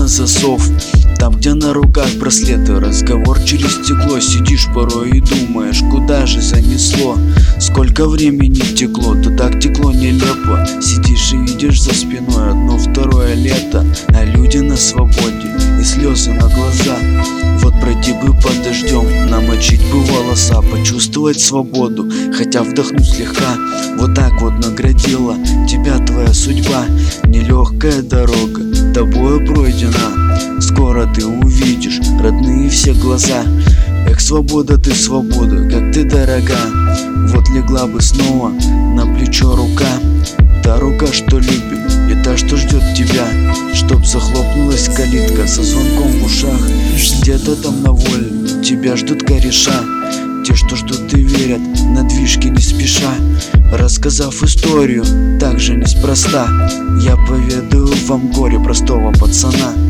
засов. Там, где на руках браслеты, разговор через стекло. Сидишь порой и думаешь, куда же занесло. Сколько времени текло, то так текло нелепо. Сидишь и видишь за спиной одно второе лето, а люди на свободе и слезы на глаза. Вот пройти бы под дождем, намочить бы волоса, почувствовать свободу, хотя вдохнуть слегка. Вот так вот наградила тебя твоя судьба. Нелегкая дорога тобою пройдена, скоро ты увидишь родные все глаза. Эх, свобода ты, свобода, как ты дорога. Вот легла бы снова на плечо рука, та рука, что любит, и та, что ждет тебя, чтоб захлопнулась калитка со звонком в ушах. Где-то там на воле тебя ждут кореша, те, что ждут и верят на движке не спеша. Рассказав историю так же неспроста, я поведаю вам горе простого пацана.